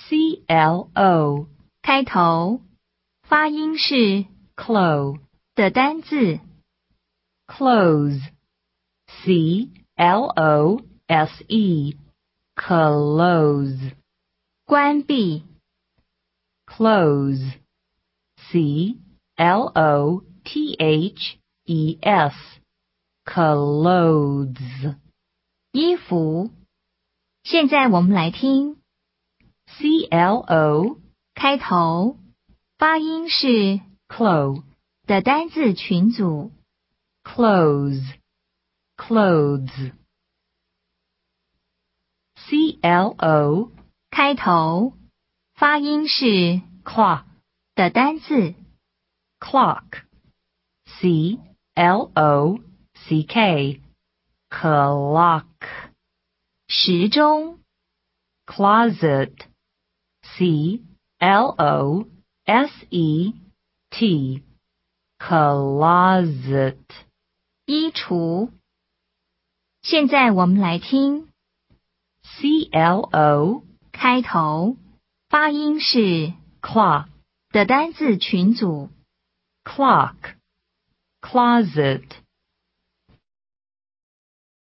CLO 开头，发音是 clo 的单字。 close CLOSE close 关闭， close CLOTHES clothes 衣服。现在我们来听 CLO 开头，发音是 clo 的单字群组。 close clothes CLO 开头，发音是 clock 的单字。 clock CLOCK clock 时钟， closet CLOSET closet 衣橱。现在我们来听 CLO 开头，发音是 clock 的单字群组。 clock closet